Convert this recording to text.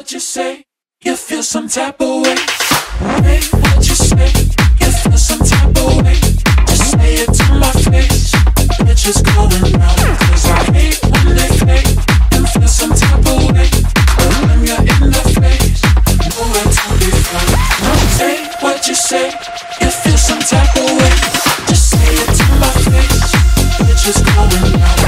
what you say, you feel some type of way. Say what you say, you feel some type of way. Just say it to my face, bitches going round. Cause I hate when they fake and feel some type of way. When you're in the face, nowhere to be found. Say what you say, you feel some type of way. Just say it to my face, bitches going round.